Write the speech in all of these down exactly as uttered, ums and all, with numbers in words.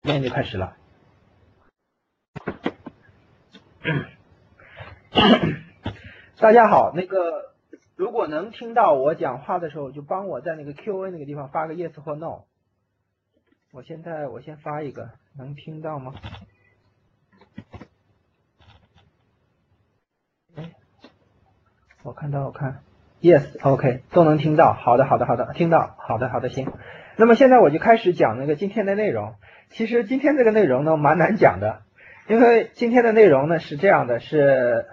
现在就开始了。大家好，那个如果能听到我讲话的时候，就帮我在那个 Q A 那个地方发个 yes 或 no。我现在我先发一个，能听到吗？哎，我看到我看 yes OK 都能听到，好的好的好的，听到，好的好的行。那么现在我就开始讲那个今天的内容。其实今天这个内容呢蛮难讲的，因为今天的内容呢是这样的，是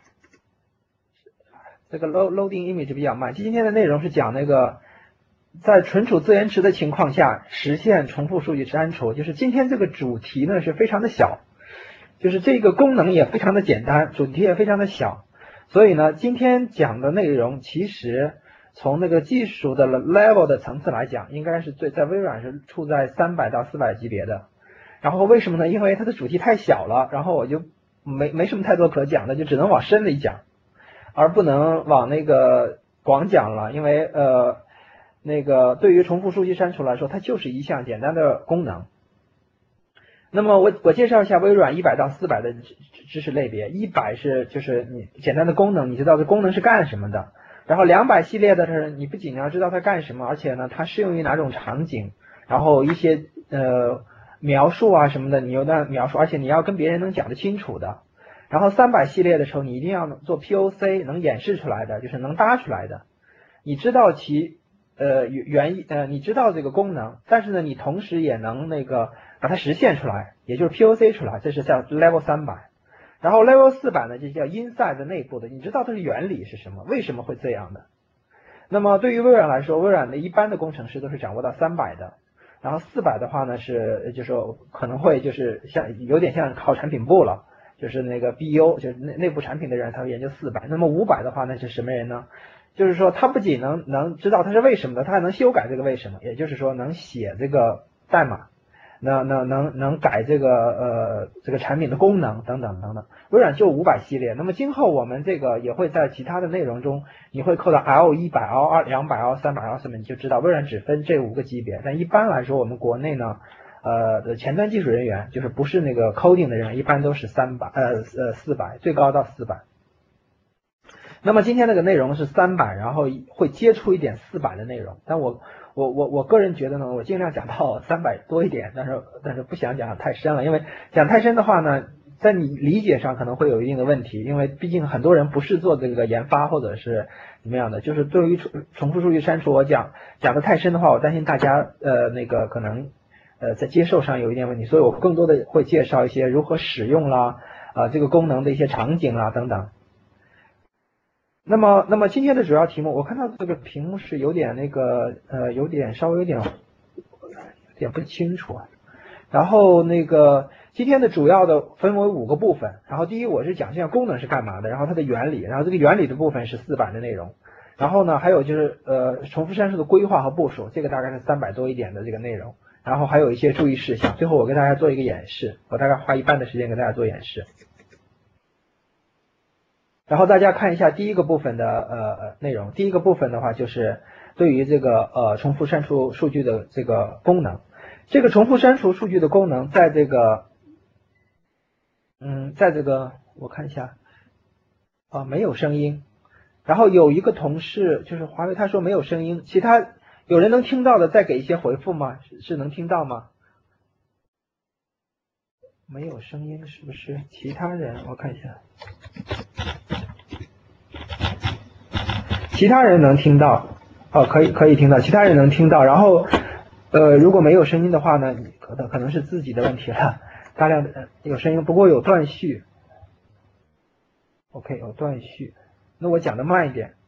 这个 load loading image 比较慢。今天的内容是讲那个在存储自延迟的情况下实现重复数据删除，就是今天这个主题呢是非常的小，就是这个功能也非常的简单，主题也非常的小，所以呢今天讲的内容其实从那个技术的 level 的层次来讲，应该是最在微软是处在三百到四百级别的。然后为什么呢？因为它的主题太小了，然后我就没没什么太多可讲的，就只能往深里讲，而不能往那个广讲了，因为呃那个对于重复数据删除来说，它就是一项简单的功能。那么我我介绍一下微软一百到四百的知识类别。一百是就是你简单的功能，你知道这功能是干什么的。然后两百系列的是你不仅要知道它干什么，而且呢它适用于哪种场景，然后一些呃描述啊什么的你有那描述，而且你要跟别人能讲得清楚的。然后三百系列的时候你一定要做 P O C 能演示出来的，就是能搭出来的，你知道其呃原意呃你知道这个功能，但是呢你同时也能那个把它实现出来，也就是 P O C 出来，这是叫 level 三百。然后 level 四百呢就叫 inside 内部的，你知道它的原理是什么，为什么会这样的。那么对于微软来说，微软的一般的工程师都是掌握到三百的，然后四百的话呢是就是说可能会就是像有点像靠产品部了，就是那个 B U 就是内内部产品的人才会研究四百。那么五百的话那是什么人呢？就是说他不仅能能知道它是为什么的，他还能修改这个为什么，也就是说能写这个代码，能能能能改这个呃这个产品的功能等等等等。微软就五百系列，那么今后我们这个也会在其他的内容中，你会扣到 L 一百、L 二、两百、L 三百、L 四百，你就知道微软只分这五个级别。但一般来说，我们国内呢，呃前端技术人员就是不是那个 coding 的人，一般都是三百呃呃四百，最高到四百。那么今天这个内容是三百，然后会接触一点四百的内容，但我我我我个人觉得呢，我尽量讲到三百多一点，但是但是不想讲太深了，因为讲太深的话呢，在你理解上可能会有一定的问题，因为毕竟很多人不是做这个研发或者是怎么样的，就是对于重重复数据删除，我讲讲的太深的话，我担心大家呃那个可能呃在接受上有一点问题，所以我更多的会介绍一些如何使用啦，啊、呃、这个功能的一些场景啦等等。那么，那么今天的主要题目，我看到这个屏幕是有点那个呃，有点稍微有点有点不清楚啊。然后那个今天的主要的分为五个部分，然后第一我是讲这样功能是干嘛的，然后它的原理，然后这个原理的部分是四百的内容，然后呢还有就是呃重复删除的规划和部署，这个大概是三百多一点的这个内容，然后还有一些注意事项，最后我给大家做一个演示，我大概花一半的时间给大家做演示。然后大家看一下第一个部分的呃内容，第一个部分的话就是对于这个呃重复删除数据的这个功能，这个重复删除数据的功能在这个嗯在这个我看一下啊、呃、没有声音，然后有一个同事就是华为他说没有声音，其他有人能听到的再给一些回复吗？是是能听到吗？没有声音是不是？其他人我看一下。其他人能听到，哦，可以可以听到，其他人能听到。然后，呃，如果没有声音的话呢，可能可能是自己的问题了。大量的有声音，不过有断续。OK， 有断续。那我讲的慢一点。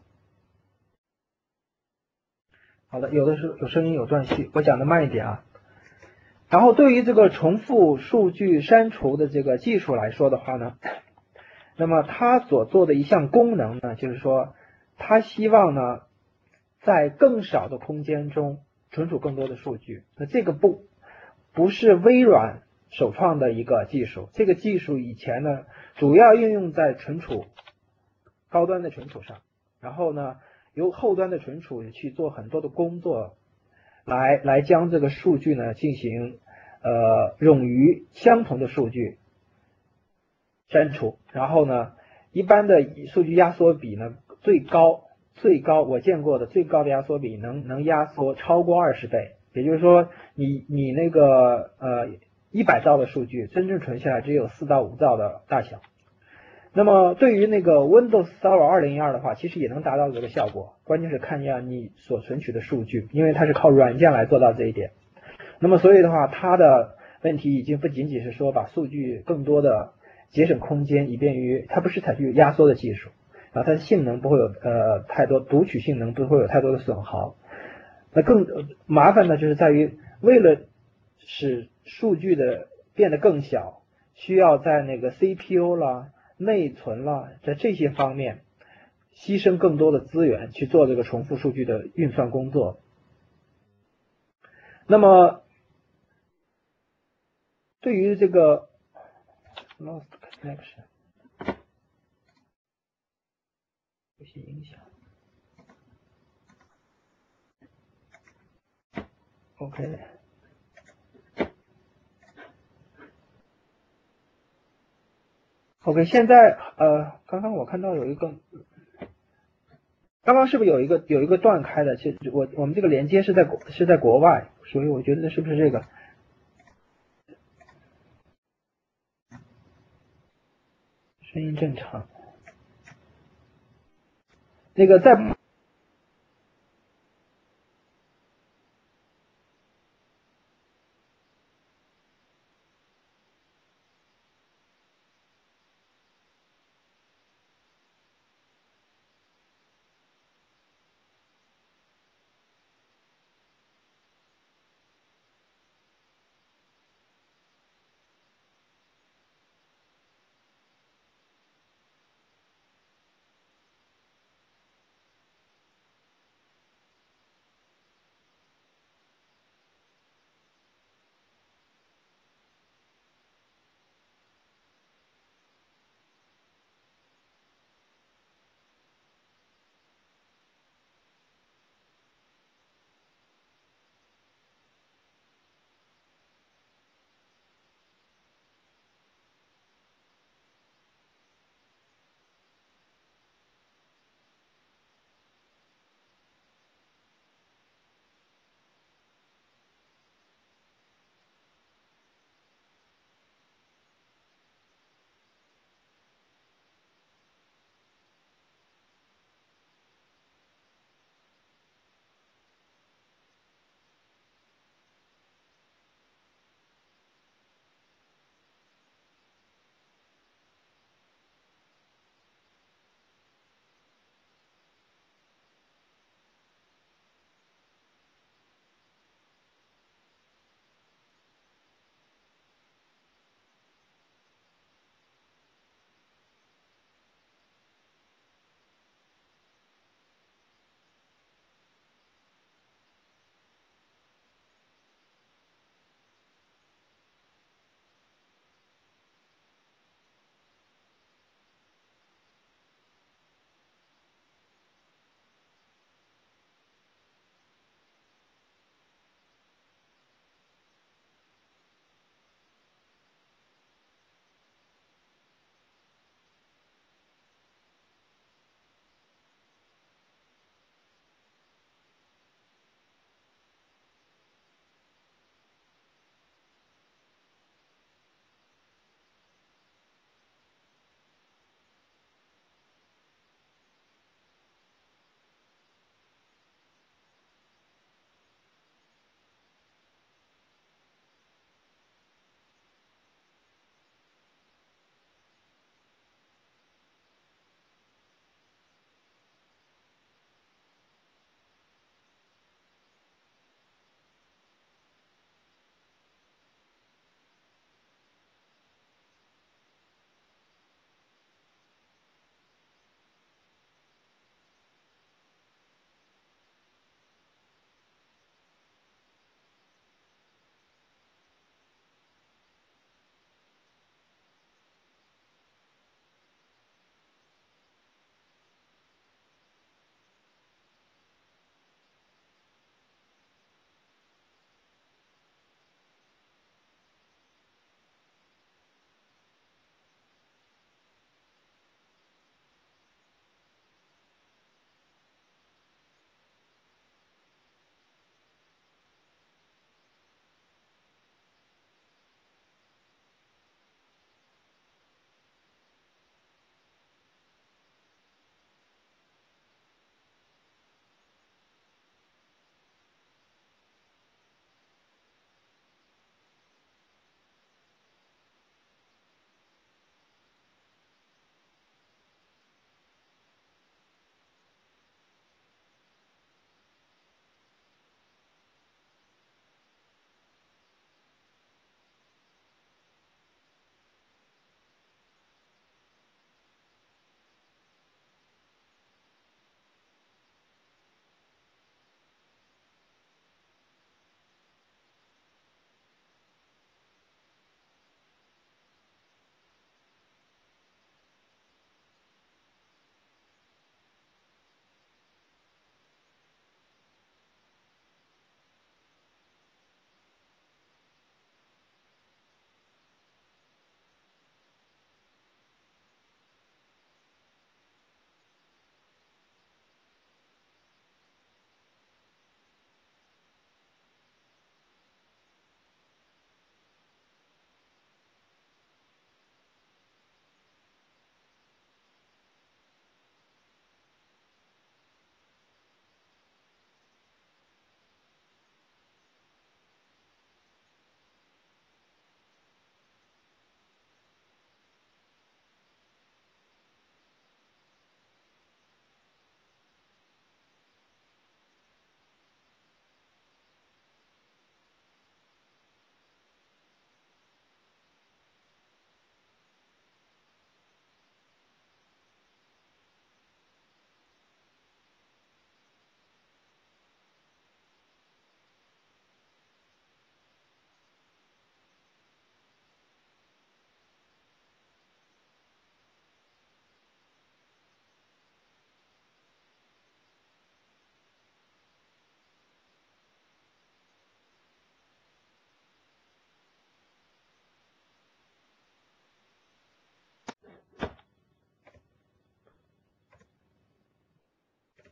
好的，有的时候有声音有断续，我讲的慢一点啊。然后对于这个重复数据删除的这个技术来说的话呢，那么它所做的一项功能呢，就是说。他希望呢，在更少的空间中存储更多的数据。那这个不不是微软首创的一个技术，这个技术以前呢，主要应用在存储高端的存储上，然后呢，由后端的存储去做很多的工作，来来将这个数据呢进行呃冗余相同的数据删除，然后呢，一般的数据压缩比呢，最高最高我见过的最高的压缩比能能压缩超过二十倍，也就是说你你那个呃一百兆的数据真正存下来只有四到五兆的大小。那么对于那个 Windows Server 二零一二的话，其实也能达到这个效果，关键是看一下你所存取的数据，因为它是靠软件来做到这一点。那么所以的话，它的问题已经不仅仅是说把数据更多的节省空间，以便于它不是采取压缩的技术啊，它的性能不会有呃太多读取性能不会有太多的损耗。那更麻烦的就是在于，为了使数据的变得更小，需要在那个 C P U 啦、内存啦，在这些方面牺牲更多的资源去做这个重复数据的运算工作。那么对于这个 lost connection 有些影响 ，OK。OK，现在呃，刚刚我看到有一个，刚刚是不是有一个有一个断开的？其实我我们这个连接是在国是在国外，所以我觉得是不是这个声音正常？那个在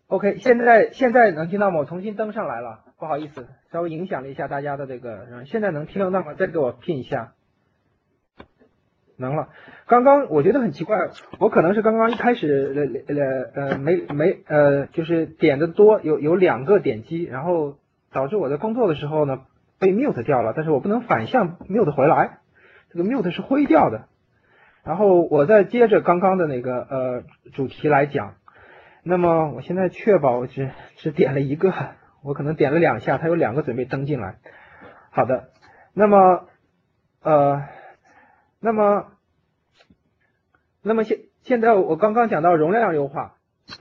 OK， 现在现在能听到吗？我重新登上来了，不好意思，稍微影响了一下大家的这个，嗯，现在能听得到吗？再给我拼一下。能了。刚刚我觉得很奇怪，我可能是刚刚一开始呃呃呃没没呃就是点的多，有有两个点击，然后导致我在工作的时候呢被 mute 掉了，但是我不能反向 mute 回来，这个 mute 是灰掉的。然后我再接着刚刚的那个呃主题来讲，那么我现在确保只只点了一个，我可能点了两下，它有两个准备登进来。好的，那么呃。那么，那么现现在我刚刚讲到容量优化，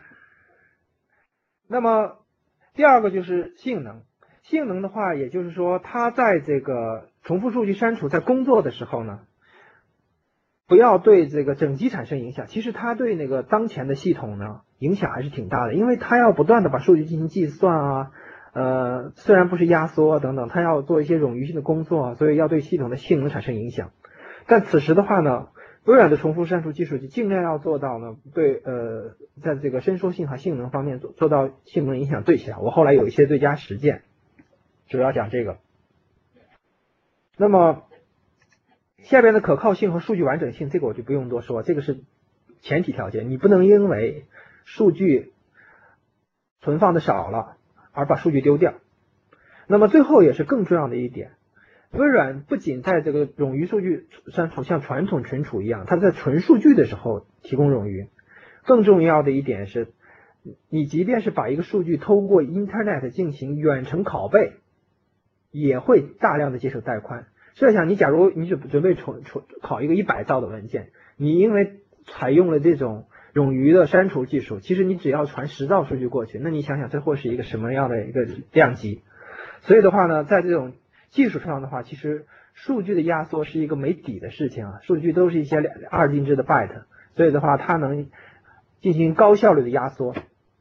那么第二个就是性能。性能的话，也就是说，它在这个重复数据删除在工作的时候呢，不要对这个整机产生影响。其实它对那个当前的系统呢影响还是挺大的，因为它要不断的把数据进行计算啊，呃，虽然不是压缩等等，它要做一些冗余性的工作啊，所以要对系统的性能产生影响。但此时的话呢，微软的重复删除技术就尽量要做到呢，对呃，在这个伸缩性和性能方面做做到性能影响最小。我后来有一些最佳实践，主要讲这个。那么下边的可靠性和数据完整性，这个我就不用多说，这个是前提条件，你不能因为数据存放的少了而把数据丢掉。那么最后也是更重要的一点。微软不仅在这个冗余数据删除像传统存储一样，它在存数据的时候提供冗余，更重要的一点是，你即便是把一个数据通过 Internet 进行远程拷贝，也会大量的接受带宽。设想你假如你准准备存存拷一个一百兆的文件，你因为采用了这种冗余的删除技术，其实你只要传十兆数据过去，那你想想这会是一个什么样的一个量级？所以的话呢，在这种技术上的话，其实数据的压缩是一个没底的事情啊，数据都是一些二进制的 byte， 所以的话它能进行高效率的压缩。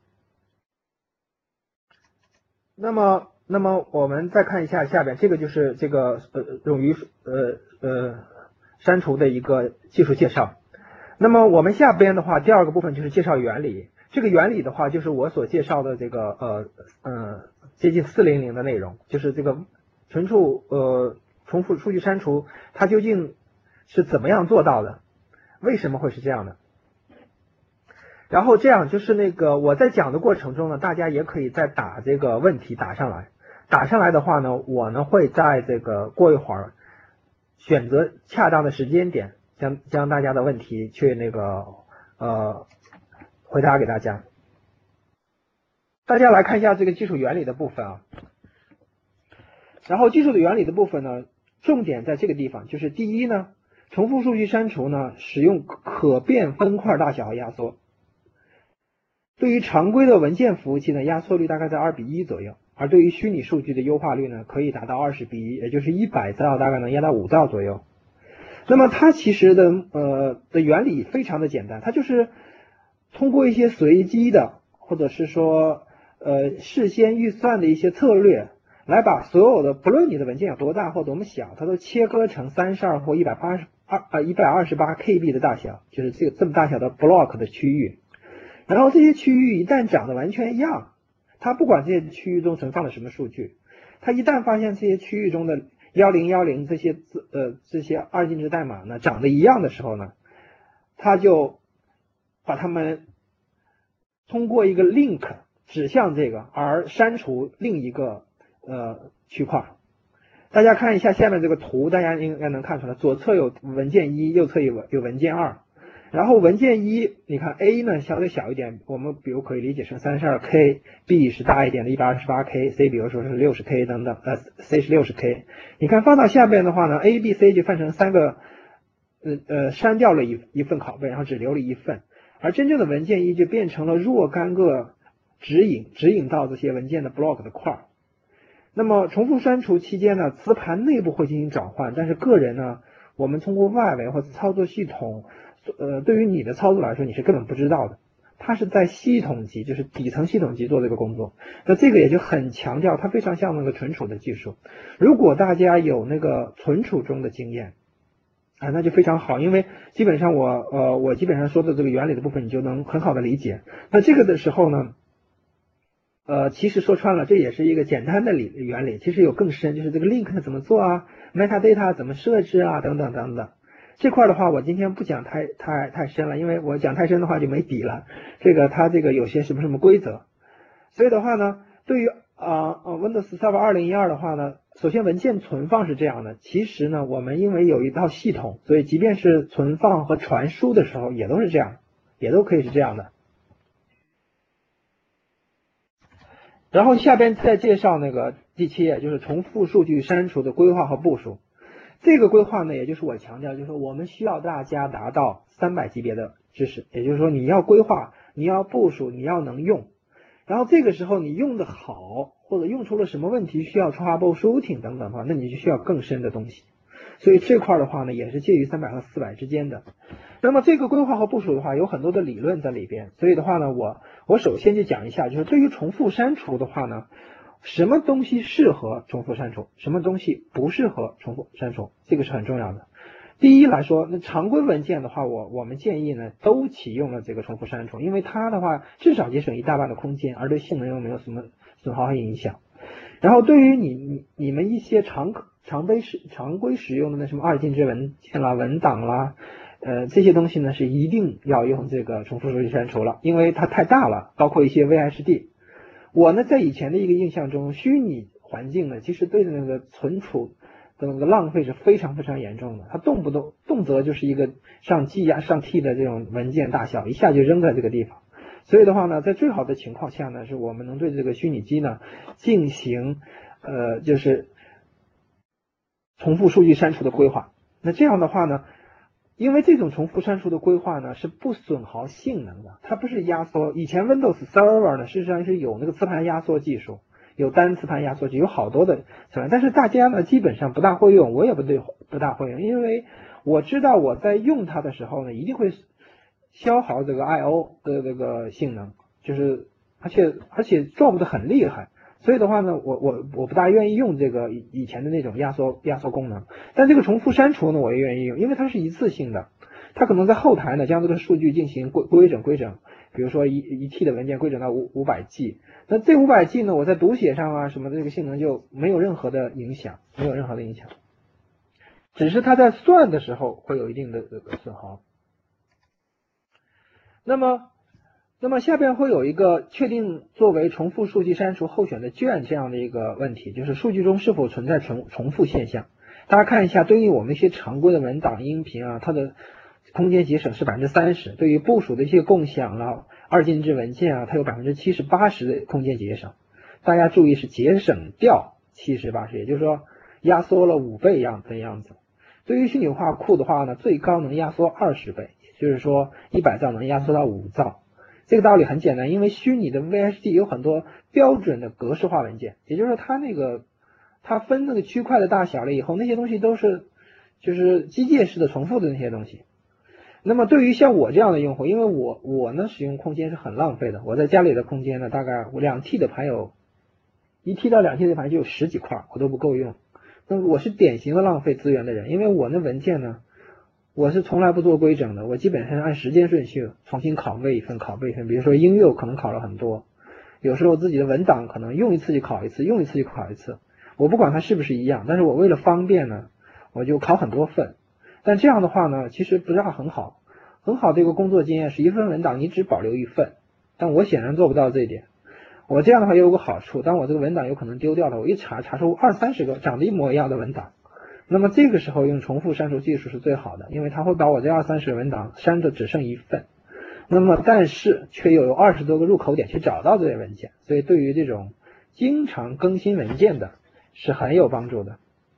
那么，那么我们再看一下下边，这个就是这个呃冗余呃呃删除的一个技术介绍。那么我们下边的话，第二个部分就是介绍原理。这个原理的话，就是我所介绍的这个呃呃接近四零零的内容，就是这个存储呃重复数据删除，它究竟是怎么样做到的？为什么会是这样的？然后这样就是那个我在讲的过程中呢，大家也可以再打这个问题打上来，打上来的话呢，我呢会在这个过一会儿选择恰当的时间点，将将大家的问题去那个呃回答给大家。大家来看一下这个技术原理的部分啊。然后技术的原理的部分呢，重点在这个地方，就是第一呢，重复数据删除呢，使用可变分块大小和压缩。对于常规的文件服务器呢，压缩率大概在二比一左右，而对于虚拟数据的优化率呢，可以达到二十比一，也就是一百兆大概能压到五兆左右。那么它其实的呃的原理非常的简单，它就是通过一些随机的或者是说呃事先预算的一些策略，来把所有的不论你的文件有多大或多么小，它都切割成三十二或一百八十二啊一百二十八 K B 的大小，就是这个这么大小的 block 的区域。然后这些区域一旦长得完全一样，它不管这些区域中存放了什么数据，它一旦发现这些区域中的一零一零这些字呃这些二进制代码呢长得一样的时候呢，它就把它们通过一个 link 指向这个而删除另一个呃区块。大家看一下下面这个图，大家应该能看出来，左侧有文件一，右侧有有文件二。然后文件一，你看 A 呢相对小一点，我们比如可以理解成 三十二 K，B 是大一点的 一百二十八 K，C 比如说是 六十 K 等等，呃 C 是 六十 K。你看放到下边的话呢 ，A、B、C 就分成三个，呃呃删掉了一一份拷贝，然后只留了一份，而真正的文件一就变成了若干个指引，指引到这些文件的 block 的块。那么重复删除期间呢，磁盘内部会进行转换，但是个人呢，我们通过外围或者操作系统。呃，对于你的操作来说，你是根本不知道的。它是在系统级，就是底层系统级做这个工作。那这个也就很强调，它非常像那个存储的技术。如果大家有那个存储中的经验啊，那就非常好，因为基本上我呃我基本上说的这个原理的部分，你就能很好的理解。那这个的时候呢， 呃，其实说穿了，这也是一个简单的理原理，其实有更深，就是这个 link 怎么做啊 ，metadata 怎么设置啊，等等等等。这块的话，我今天不讲太太太深了，因为我讲太深的话就没底了。这个它这个有些什么什么规则，所以的话呢，对于啊呃 Windows Server 二零一二的话呢，首先文件存放是这样的，其实呢，我们因为有一套系统，所以即便是存放和传输的时候也都是这样，也都可以是这样的。然后下边再介绍那个第七页，就是重复数据删除的规划和部署。这个规划呢，也就是我强调，就是我们需要大家达到三百级别的知识，也就是说你要规划，你要部署，你要能用。然后这个时候你用的好，或者用出了什么问题需要 troubleshooting 等等的话，那你就需要更深的东西。所以这块的话呢，也是介于三百和四百之间的。那么这个规划和部署的话，有很多的理论在里边。所以的话呢，我我首先就讲一下，就是对于重复删除的话呢，什么东西适合重复删除，什么东西不适合重复删除，这个是很重要的。第一来说，那常规文件的话，我我们建议呢都启用了这个重复删除，因为它的话至少节省一大半的空间，而对性能又没有什么损耗和影响。然后对于你你你们一些常常规使常规使用的那什么二进制文件啦、文档啦，呃这些东西呢是一定要用这个重复数据删除了，因为它太大了，包括一些 V H D。我呢在以前的一个印象中，虚拟环境呢其实对那个存储的那个浪费是非常非常严重的，它动不动动辄就是一个上 G 啊上 T 的这种文件大小，一下就扔在这个地方。所以的话呢，在最好的情况下呢，是我们能对这个虚拟机呢进行呃就是重复数据删除的规划。那这样的话呢，因为这种重复删除的规划呢是不损耗性能的，它不是压缩。以前 Windows Server 呢事实上是有那个磁盘压缩技术，有单磁盘压缩技术，有好多的磁盘，但是大家呢基本上不大会用，我也不对不大会用，因为我知道我在用它的时候呢一定会消耗这个 I O 的这个性能，就是而且而且 drop 的很厉害，所以的话呢，我我我不大愿意用这个以前的那种压缩压缩功能。但这个重复删除呢，我也愿意用，因为它是一次性的，它可能在后台呢将这个数据进行规规整规整，比如说一一 T 的文件规整到五五百 G， 那这五百 G 呢，我在读写上啊什么的这个性能就没有任何的影响，没有任何的影响，只是它在算的时候会有一定的这个损耗。那么，那么下边会有一个确定作为重复数据删除候选的卷这样的一个问题，就是数据中是否存在重重复现象。大家看一下，对于我们一些常规的文档、音频啊，它的空间节省是百分之三十；对于部署的一些共享了二进制文件啊，它有百分之七十八十的空间节省。大家注意是节省掉七十八十，也就是说压缩了五倍样的样子。对于虚拟化库的话呢，最高能压缩二十倍。就是说一百兆能压缩到五兆，这个道理很简单，因为虚拟的 V H D 有很多标准的格式化文件，也就是说它那个它分那个区块的大小了以后，那些东西都是就是机械式的重复的那些东西。那么对于像我这样的用户，因为我我呢使用空间是很浪费的，我在家里的空间呢大概两 T 的盘有一 T 到两 T 的盘就有十几块，我都不够用。那么我是典型的浪费资源的人，因为我那文件呢我是从来不做规整的，我基本上按时间顺序重新拷贝一份拷贝一份，比如说音乐可能拷了很多，有时候自己的文档可能用一次就拷一次，用一次就拷一次，我不管它是不是一样，但是我为了方便呢，我就拷很多份。但这样的话呢，其实不是很好，很好的一个工作经验是一份文档你只保留一份，但我显然做不到这一点。我这样的话也有个好处，当我这个文档有可能丢掉了，我一查查出二三十个长得一模一样的文档。那么这个时候用重复删除技术是最好的，因为它会把我这二三十文档删的只剩一份，那么但是却又有二十多个入口点去找到这些文件，所以对于这种经常更新文件的是很有帮助的。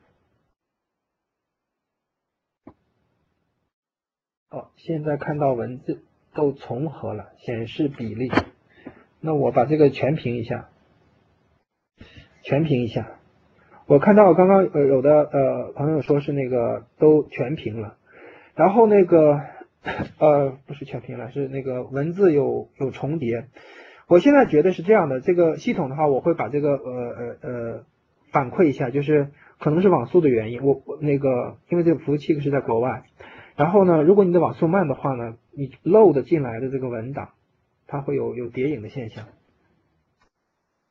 哦，现在看到文字都重合了，显示比例，那我把这个全屏一下，全屏一下。我看到刚刚呃有的呃朋友说是那个都全屏了，然后那个呃不是全屏了，是那个文字有有重叠。我现在觉得是这样的，这个系统的话，我会把这个呃呃呃反馈一下，就是可能是网速的原因，我我那个因为这个服务器是在国外，然后呢，如果你的网速慢的话呢，你 load 进来的这个文档，它会有有叠影的现象。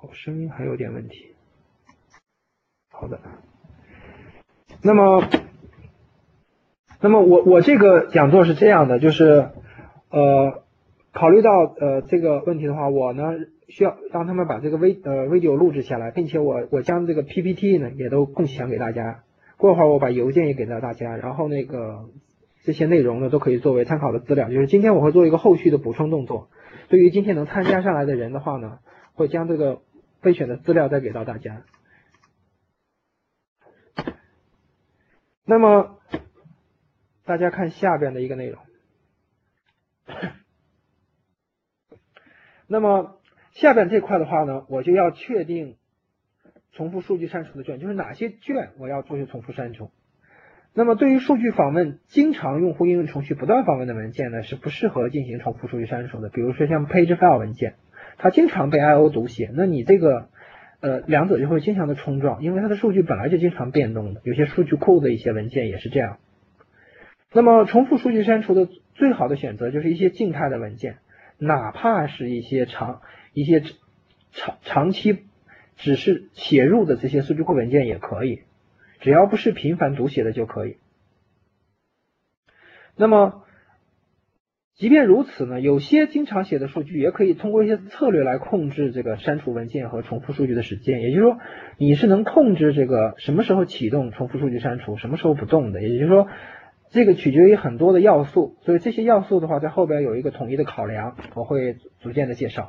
哦，声音还有点问题。好的。那么，那么我我这个讲座是这样的，就是呃，考虑到呃这个问题的话，我呢需要让他们把这个微呃 video 录制下来，并且我我将这个 P P T 呢也都共享给大家。过会儿我把邮件也给到大家，然后那个这些内容呢都可以作为参考的资料。就是今天我会做一个后续的补充动作，对于今天能参加上来的人的话呢，会将这个备选的资料再给到大家。那么大家看下边的一个内容。那么下边这块的话呢，我就要确定重复数据删除的卷，就是哪些卷我要做些重复删除。那么对于数据访问经常用户应用程序不断访问的文件呢，是不适合进行重复数据删除的。比如说像 page file 文件，它经常被 I O 读写，那你这个呃两者就会经常的冲撞，因为它的数据本来就经常变动的，有些数据库的一些文件也是这样。那么重复数据删除的最好的选择就是一些静态的文件，哪怕是一些长一些长长期只是写入的这些数据库文件也可以，只要不是频繁读写的就可以。那么即便如此呢，有些经常写的数据也可以通过一些策略来控制这个删除文件和重复数据的时间，也就是说你是能控制这个什么时候启动重复数据删除，什么时候不动的，也就是说这个取决于很多的要素，所以这些要素的话在后边有一个统一的考量，我会逐渐的介绍。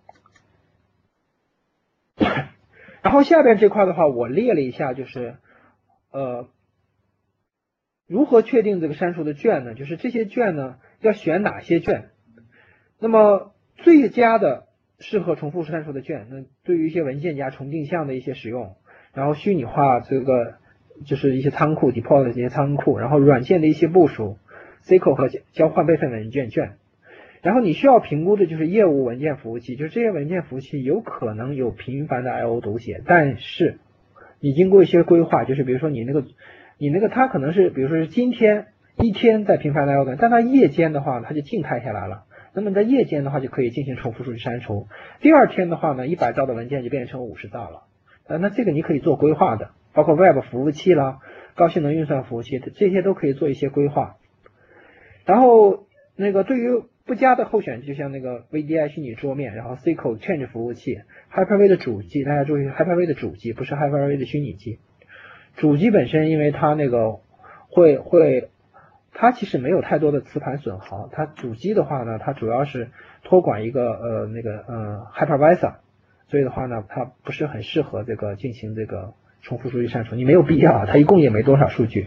然后下边这块的话我列了一下，就是呃如何确定这个删除的卷呢？就是这些卷呢要选哪些卷？那么最佳的适合重复删除的卷，那对于一些文件夹重定向的一些使用，然后虚拟化这个就是一些仓库 deploy 的这些仓库，然后软件的一些部署 S Q L 和交换备份文件卷。然后你需要评估的就是业务文件服务器，就是这些文件服务器有可能有频繁的 I O 读写，但是你经过一些规划，就是比如说你那个你那个它可能是比如说是今天一天在频繁的 I O 读，但它夜间的话它就静态下来了，那么在夜间的话就可以进行重复数据删除。第二天的话呢，一百兆的文件就变成五十兆了，呃，那这个你可以做规划的，包括 Web 服务器啦、高性能运算服务器，这些都可以做一些规划。然后那个对于不佳的候选，就像那个 V D I 虚拟桌面，然后 S Q L Change 服务器 ，Hyper-V 的主机，大家注意 Hyper-V 的主机，不是 Hyper-V 的虚拟机。主机本身因为它那个会会，它其实没有太多的磁盘损耗，它主机的话呢，它主要是托管一个呃那个呃 Hypervisor， 所以的话呢，它不是很适合这个进行这个重复数据删除，你没有必要，它一共也没多少数据。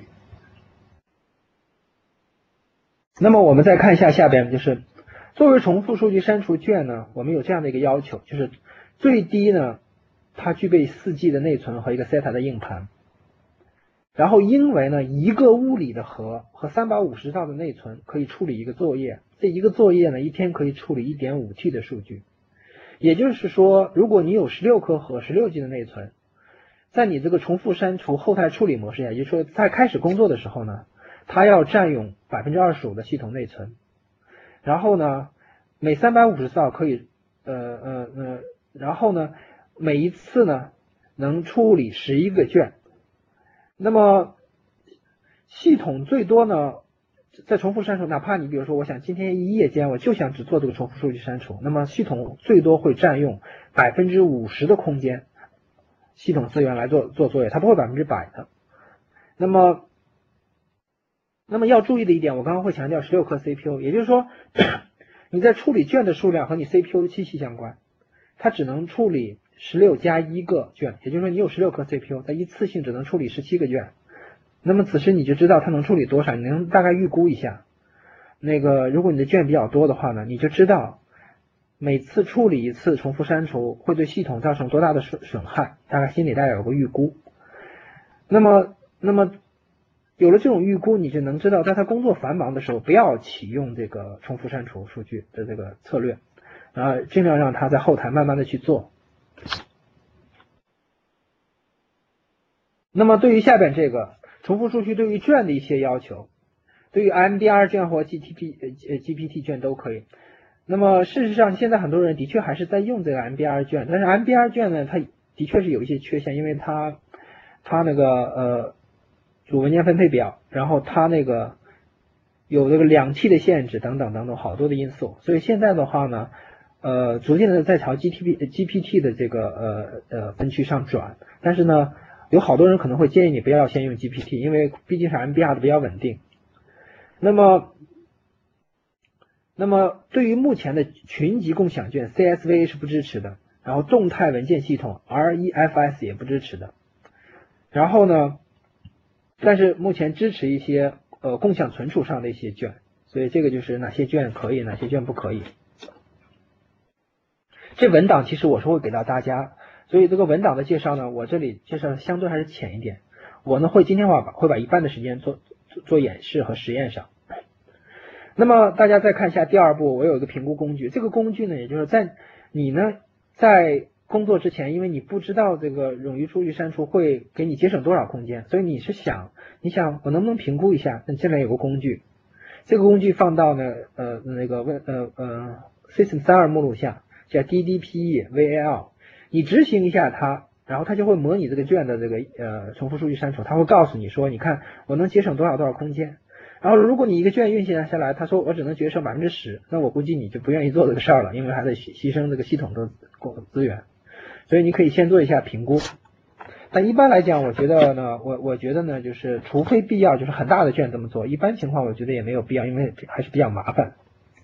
那么我们再看一下下边，就是作为重复数据删除卷呢，我们有这样的一个要求，就是最低呢，它具备四 G 的内存和一个 S A T A 的硬盘。然后因为呢，一个物理的核和三百五十兆的内存可以处理一个作业，这一个作业呢，一天可以处理 一点五 T 的数据。也就是说，如果你有十六颗核、十六 G 的内存，在你这个重复删除后台处理模式下，也就是说在开始工作的时候呢，它要占用 百分之二十五 的系统内存。然后呢，每三百五十兆可以呃呃呃，然后呢，每一次呢能处理十一个卷。那么系统最多呢，在重复删除，哪怕你比如说我想今天一夜间我就想只做这个重复数据删除，那么系统最多会占用 百分之五十 的空间系统资源来做做作业，它不会百分之百的。那么那么要注意的一点，我刚刚会强调十六颗 C P U， 也就是说你在处理卷的数量和你 C P U 的期息相关，它只能处理十六加一个卷，也就是说你有十六颗 C P U， 它一次性只能处理十七个卷。那么此时你就知道它能处理多少，你能大概预估一下。那个如果你的卷比较多的话呢，你就知道每次处理一次重复删除会对系统造成多大的损损害，大概心里大概有个预估。那么那么有了这种预估，你就能知道在它工作繁忙的时候不要启用这个重复删除数据的这个策略，啊，尽量让它在后台慢慢的去做。那么对于下边这个重复数据对于卷的一些要求，对于 M D R 卷或 G T P 呃 G P T 卷都可以。 那么事实上，现在很多人的确还是在用这个 M B R 卷，但是 M B R 卷呢，它的确是有一些缺陷，因为它它那个呃主文件分配表，然后它那个有这个两期的限制等等等等好多的因素，所以现在的话呢，呃逐渐的在朝 G T P G P T 的这个呃呃分区上转，但是呢，有好多人可能会建议你不要先用 G P T， 因为毕竟是 M B R 的比较稳定。那么那么对于目前的群级共享卷 C S V A 是不支持的，然后动态文件系统 R E F S 也不支持的。然后呢，但是目前支持一些呃共享存储上的一些卷，所以这个就是哪些卷可以，哪些卷不可以。这文档其实我是会给到大家，所以这个文档的介绍呢，我这里介绍相对还是浅一点。我呢会今天话会把一半的时间做做做演示和实验上。那么大家再看一下第二步，我有一个评估工具，这个工具呢，也就是在你呢在工作之前，因为你不知道这个冗余数据删除会给你节省多少空间，所以你是想，你想我能不能评估一下？那这里有个工具，这个工具放到呢呃那个问呃呃 System 三二目录下，叫 D D P E V A L， 你执行一下它，然后它就会模拟这个卷的这个呃重复数据删除，它会告诉你说，你看我能节省多少多少空间。然后如果你一个卷运行下来，他说我只能节省百分之十，那我估计你就不愿意做这个事儿了，因为还得牺牺牲这个系统的资源，所以你可以先做一下评估。但一般来讲，我觉得呢，我我觉得呢，就是除非必要，就是很大的卷这么做，一般情况我觉得也没有必要，因为还是比较麻烦。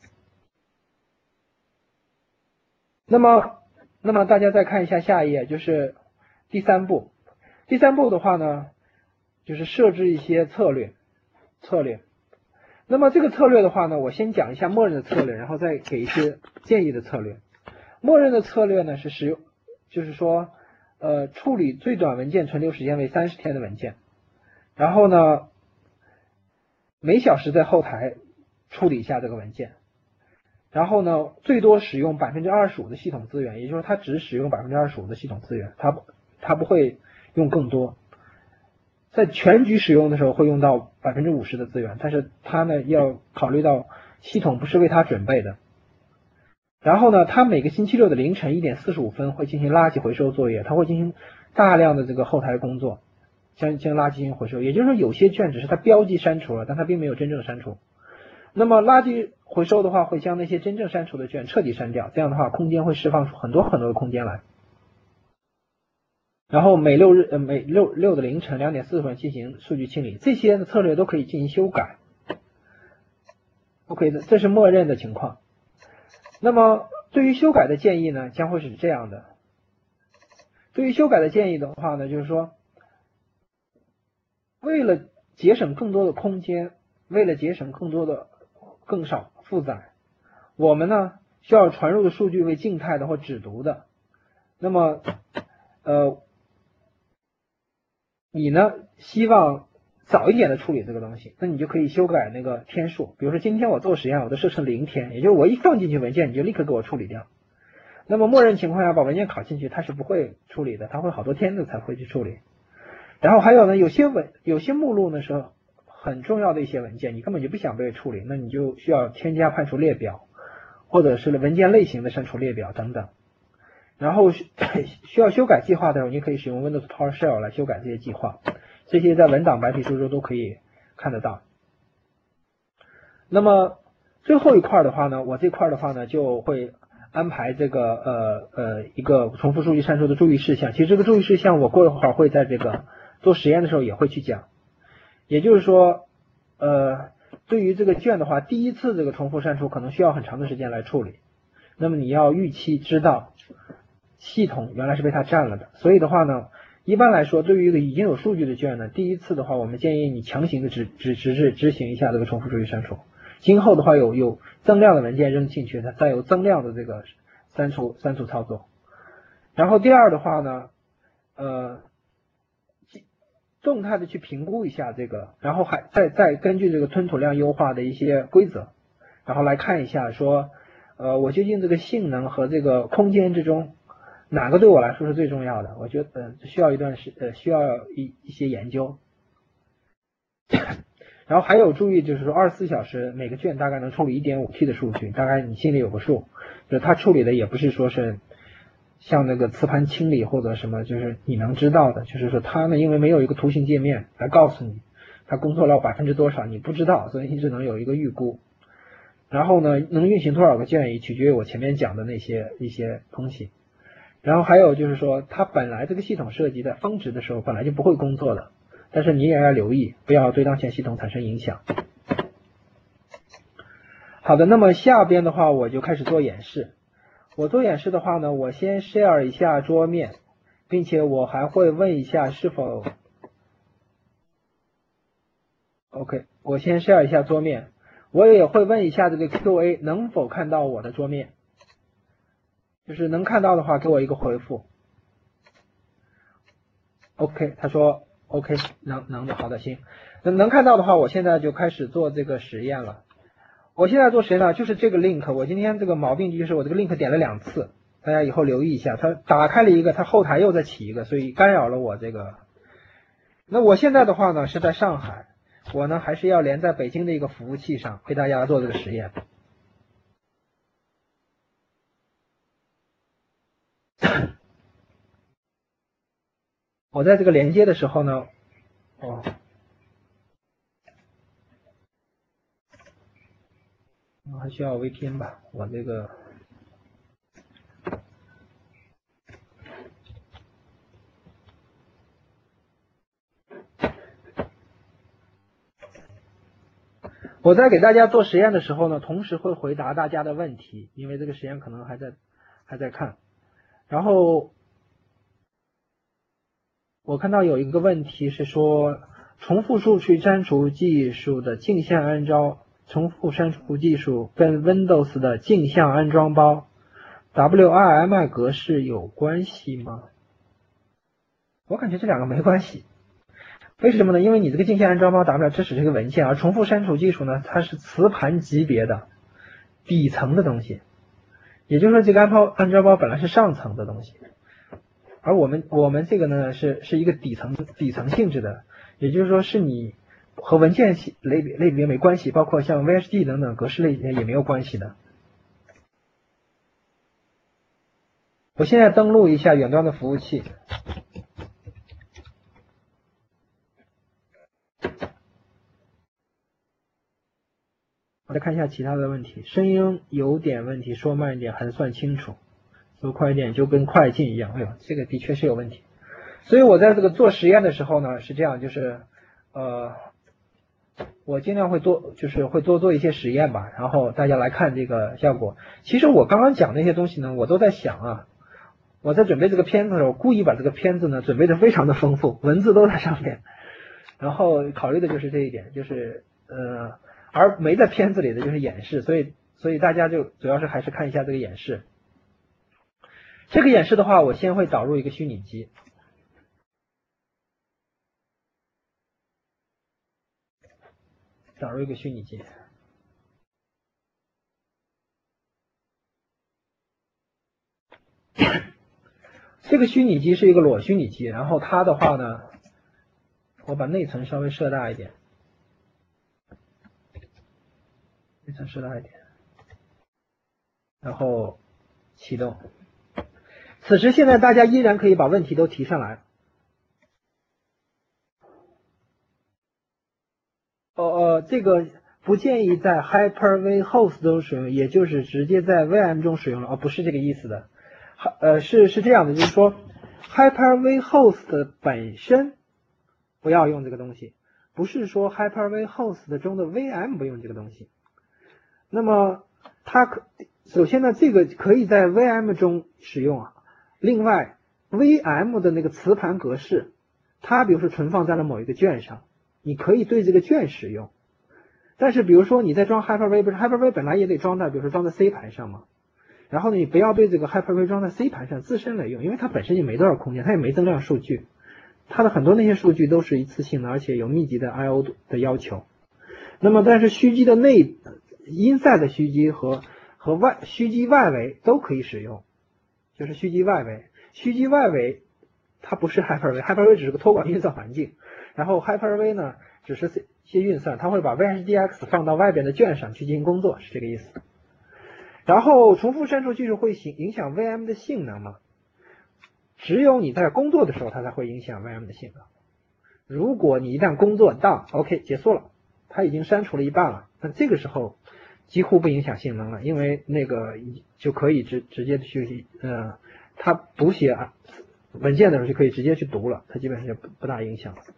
那么，那么大家再看一下下一页，就是第三步。第三步的话呢，就是设置一些策略。策略，那么这个策略的话呢，我先讲一下默认的策略，然后再给一些建议的策略。默认的策略呢是使用，就是说，呃，处理最短文件存留时间为三十天的文件，然后呢，每小时在后台处理一下这个文件，然后呢，最多使用百分之二十五的系统资源，也就是它只使用百分之二十五的系统资源，它它不会用更多。在全局使用的时候会用到百分之五十的资源，但是它呢要考虑到系统不是为它准备的。然后呢，它每个星期六的凌晨一点四十五分会进行垃圾回收作业，它会进行大量的这个后台工作，将将垃圾进行回收。也就是说，有些卷只是它标记删除了，但它并没有真正删除。那么垃圾回收的话，会将那些真正删除的卷彻底删掉，这样的话空间会释放出很多很多的空间来。然后每六日呃每六六的凌晨两点四十分进行数据清理，这些的策略都可以进行修改。OK 的，这是默认的情况。那么对于修改的建议呢，将会是这样的。对于修改的建议的话呢，就是说，为了节省更多的空间，为了节省更多的更少负载，我们呢需要传入的数据为静态的或只读的。那么呃。你呢希望早一点的处理这个东西，那你就可以修改那个天数，比如说今天我做实验我都设成零天，也就是我一放进去文件你就立刻给我处理掉。那么默认情况下把文件拷进去它是不会处理的，它会好多天的才会去处理。然后还有呢，有些文有些目录呢是很重要的一些文件，你根本就不想被处理，那你就需要添加判除列表，或者是文件类型的删除列表等等。然后需要修改计划的时候，你可以使用 Windows PowerShell 来修改这些计划，这些在文档白皮书中都可以看得到。那么最后一块的话呢，我这块的话呢就会安排这个呃呃一个重复数据删除的注意事项。其实这个注意事项我过一会儿会在这个做实验的时候也会去讲。也就是说，呃，对于这个卷的话，第一次这个重复删除可能需要很长的时间来处理，那么你要预期知道系统原来是被它占了的，所以的话呢，一般来说，对于一个已经有数据的卷呢，第一次的话，我们建议你强行的执执执执执行一下这个重复数据删除。今后的话有有增量的文件扔进去，它再有增量的这个删除删除操作。然后第二的话呢，呃，动态的去评估一下这个，然后还再再根据这个吞吐量优化的一些规则，然后来看一下说，呃，我究竟这个性能和这个空间之中。哪个对我来说是最重要的？我觉得呃需要一段时呃需要一一些研究。然然后还有注意，就是说二十四小时每个卷大概能处理 一点五 T 的数据，大概你心里有个数。就是它处理的也不是说是像那个磁盘清理或者什么，就是你能知道的，就是说它呢因为没有一个图形界面来告诉你它工作了百分之多少，你不知道，所以你只能有一个预估。然后呢，能运行多少个卷也取决于我前面讲的那些一些东西。然后还有就是说，它本来这个系统设计在峰值的时候本来就不会工作的，但是你也要留意，不要对当前系统产生影响。好的，那么下边的话我就开始做演示。我做演示的话呢，我先 share 一下桌面，并且我还会问一下是否 OK， 我先 share 一下桌面。我也会问一下这个 Q A 能否看到我的桌面，就是能看到的话给我一个回复。OK， 他说 OK， 能能的，好的，行。能能看到的话，我现在就开始做这个实验了。我现在做实验呢，就是这个 link， 我今天这个毛病就是我这个 link 点了两次，大家以后留意一下，它打开了一个，它后台又在起一个，所以干扰了我这个。那我现在的话呢是在上海，我呢还是要连在北京的一个服务器上给大家做这个实验。我在这个连接的时候呢，哦，我还需要 V P N 吧，我这个。我在给大家做实验的时候呢，同时会回答大家的问题，因为这个实验可能还在还在看。然后我看到有一个问题是说，重复数据删除技术的镜像安装，重复删除技术跟 Windows 的镜像安装包 W R M I 格式有关系吗？我感觉这两个没关系。为什么呢？因为你这个镜像安装包 W 这只是一个文件，而重复删除技术呢，它是磁盘级别的底层的东西。也就是说，这个安包安装包本来是上层的东西，而我们我们这个呢是是一个底层底层性质的，也就是说是你和文件类别类别没关系，包括像 V H D 等等格式类别也没有关系的。我现在登录一下远端的服务器。我再看一下其他的问题，声音有点问题，说慢一点还算清楚，说快一点就跟快进一样。哎呦，这个的确是有问题。所以我在这个做实验的时候呢，是这样，就是呃，我尽量会多，就是会多做一些实验吧，然后大家来看这个效果。其实我刚刚讲那些东西呢，我都在想啊，我在准备这个片子的时候，故意把这个片子呢准备的非常的丰富，文字都在上面，然后考虑的就是这一点，就是呃。而没在片子里的就是演示，所以所以大家就主要是还是看一下这个演示。这个演示的话，我先会导入一个虚拟机，导入一个虚拟机。这个虚拟机是一个裸虚拟机，然后它的话呢，我把内存稍微设大一点，内存设大一点，然后启动。此时现在大家依然可以把问题都提上来。哦呃，这个不建议在 Hyper-V Host 中使用，也就是直接在 V M 中使用了，哦，不是这个意思的。呃，是是这样的，就是说 Hyper-V Host 本身不要用这个东西，不是说 Hyper-V Host 中的 V M 不用这个东西。那么它可首先呢，这个可以在 V M 中使用啊。另外 ，V M 的那个磁盘格式，它比如说存放在了某一个卷上，你可以对这个卷使用。但是比如说你在装 Hyper-V， 不是 Hyper-V 本来也得装在，比如说装在 C 盘上嘛。然后呢，你不要对这个 Hyper-V 装在 C 盘上自身来用，因为它本身就没多少空间，它也没增量数据，它的很多那些数据都是一次性的，而且有密集的 I O 的要求。那么但是虚机的内 inside 的虚机和和外虚机外围都可以使用，就是虚机外围，虚机外围它不是 Hyper-V， Hyper-V 只是个托管运算环境，然后 Hyper-V 呢只是一些运算，它会把 V H D X 放到外边的卷上去进行工作，是这个意思。然后重复删除技术会影影响 V M 的性能吗？只有你在工作的时候，它才会影响 V M 的性能。如果你一旦工作 done OK 结束了，它已经删除了一半了，那这个时候几乎不影响性能了，因为那个就可以直直接去呃，它读写文件的时候就可以直接去读了，它基本上就不不大影响了。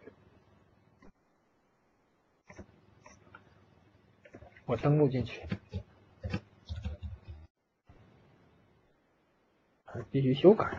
我登录进去，必须修改。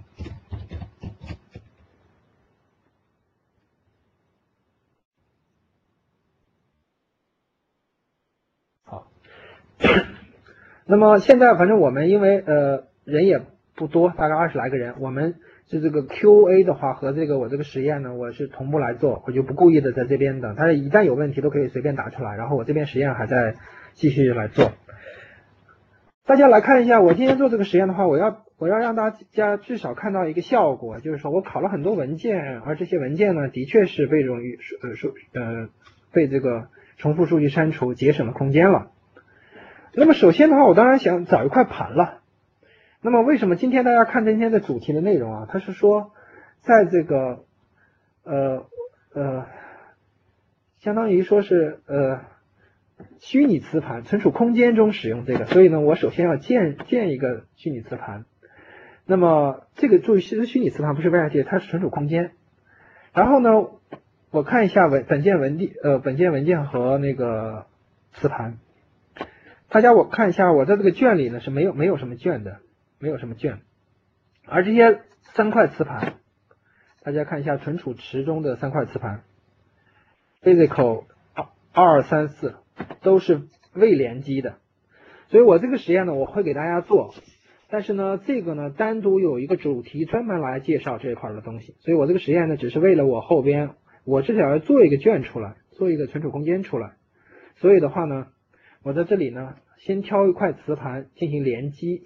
好，那么现在反正我们因为呃人也不多，大概二十来个人，我们是这个 Q A 的话和这个我这个实验呢，我是同步来做，我就不故意的在这边等，但是一旦有问题都可以随便打出来，然后我这边实验还在继续来做。大家来看一下，我今天做这个实验的话，我要我要让大家至少看到一个效果，就是说我考了很多文件，而这些文件呢，的确是被这种呃数呃被这个重复数据删除，节省了空间了。那么首先的话，我当然想找一块盘了。那么为什么今天大家看今天的主题的内容啊？它是说在这个呃呃，相当于说是呃。虚拟磁盘存储空间中使用这个，所以呢，我首先要建建一个虚拟磁盘。那么这个注意，其实虚拟磁盘不是 V I T， 它是存储空间。然后呢，我看一下文本件文件呃本件文件和那个磁盘。大家我看一下，我在这个卷里呢是没有没有什么卷的，没有什么卷。而这些三块磁盘，大家看一下存储池中的三块磁盘 ，physical 二三四。都是未联机的，所以我这个实验呢，我会给大家做，但是呢，这个呢单独有一个主题专门来介绍这一块的东西，所以我这个实验呢，只是为了我后边我至少要做一个卷出来，做一个存储空间出来，所以的话呢，我在这里呢，先挑一块磁盘进行连机，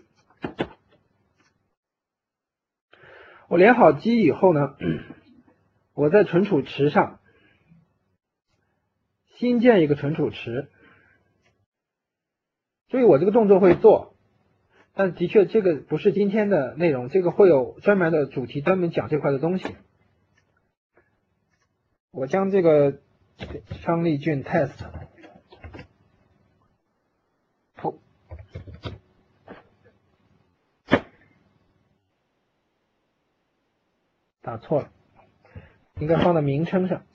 我连好机以后呢，我在存储池上新建一个存储池。所以我这个动作会做，但的确这个不是今天的内容，这个会有专门的主题专门讲这块的东西。我将这个张力菌 test 不打错了，应该放到名称上。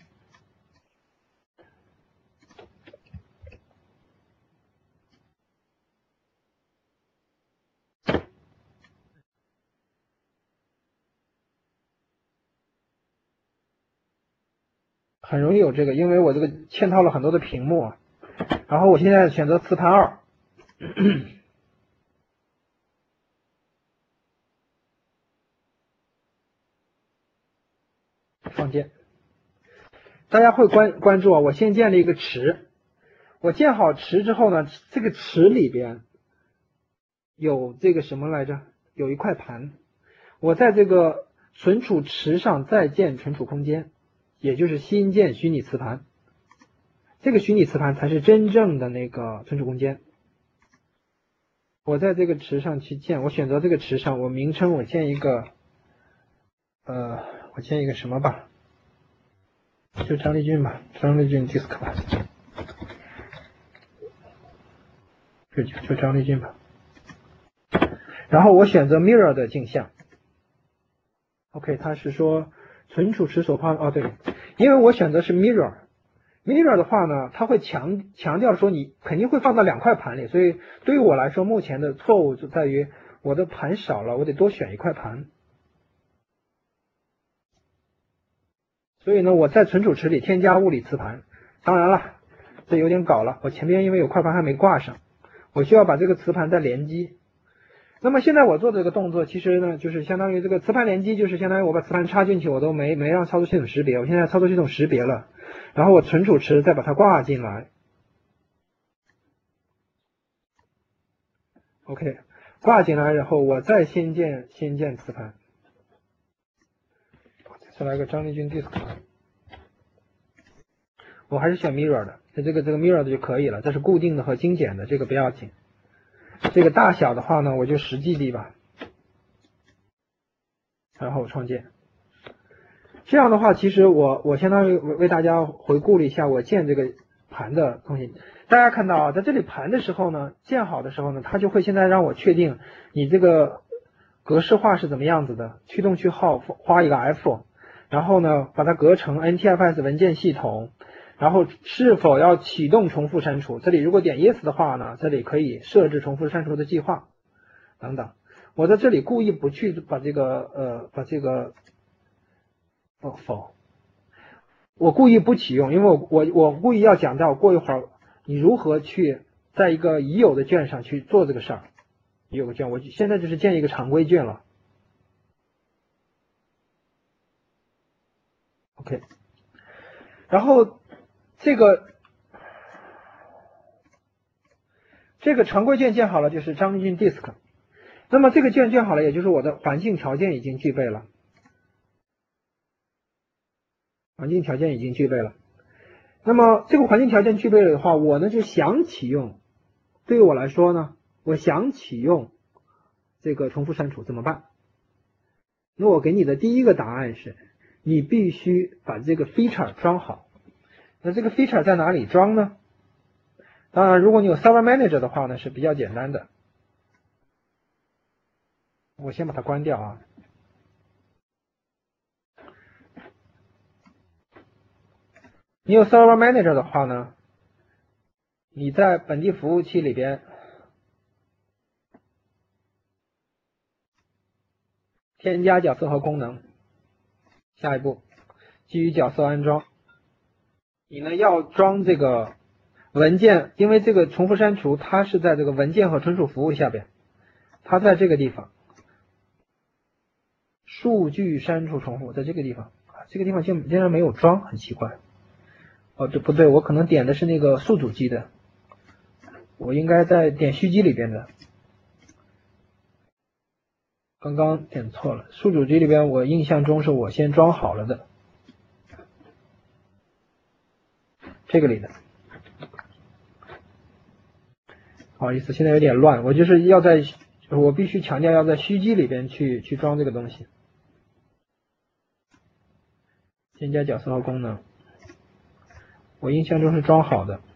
很容易有这个，因为我这个嵌套了很多的屏幕，然后我现在选择磁盘二，创建。大家会关关注啊，我先建了一个池，我建好池之后呢，这个池里边有这个什么来着？有一块盘，我在这个存储池上再建存储空间。也就是新建虚拟磁盘，这个虚拟磁盘才是真正的那个存储空间。我在这个池上去建，我选择这个池上，我名称我建一个，呃，我建一个什么吧，就张力菌吧，张力菌 disk 吧，就就张力菌吧。然后我选择 mirror 的镜像 ，OK， 它是说存储池所放，哦对，因为我选择是 mirror。mirror 的话呢，它会强强调说你肯定会放到两块盘里，所以对于我来说，目前的错误就在于我的盘少了，我得多选一块盘。所以呢，我在存储池里添加物理磁盘。当然了，这有点搞了，我前边因为有块盘还没挂上，我需要把这个磁盘再连机。那么现在我做这个动作，其实呢，就是相当于这个磁盘连机，就是相当于我把磁盘插进去，我都没没让操作系统识别，我现在操作系统识别了，然后我存储池再把它挂进来 ，OK， 挂进来，然后我再新建新建磁盘，再来个张力菌 disk 盘， 我还是选 mirror 的，这这个这个 mirror 的就可以了，这是固定的和精简的，这个不要紧。这个大小的话呢，我就十 G B 吧，然后创建。这样的话，其实我我相当于为为大家回顾了一下我建这个盘的东西。大家看到啊，在这里盘的时候呢，建好的时候呢，它就会现在让我确定你这个格式化是怎么样子的，驱动序号花一个 F， 然后呢把它格成 N T F S 文件系统，然后是否要启动重复删除，这里如果点 yes 的话呢，这里可以设置重复删除的计划等等。我在这里故意不去把这个呃把这个哦否，我故意不启用，因为我我我故意要讲到过一会儿你如何去在一个已有的卷上去做这个事儿。已有个卷，我现在就是建一个常规卷了。OK， 然后这个这个常规卷建好了，就是张军 disk。那么这个卷建好了，也就是我的环境条件已经具备了。环境条件已经具备了。那么这个环境条件具备了的话，我呢就想启用。对于我来说呢，我想启用这个重复删除怎么办？那我给你的第一个答案是，你必须把这个 feature 装好。那这个 feature 在哪里装呢？当然，如果你有 Server Manager 的话呢，是比较简单的。我先把它关掉啊。你有 Server Manager 的话呢，你在本地服务器里边添加角色和功能。下一步，基于角色安装。你呢要装这个文件，因为这个重复删除它是在这个文件和存储服务下边，它在这个地方。数据删除重复在这个地方，这个地方竟竟然没有装，很奇怪。哦，对不对？我可能点的是那个宿主机的，我应该在点虚机里边的。刚刚点错了，宿主机里边我印象中是我先装好了的，这个里的。不好意思，现在有点乱，我就是要在，我必须强调要在虚机里边去去装这个东西。添加角色和功能，我印象中是装好的。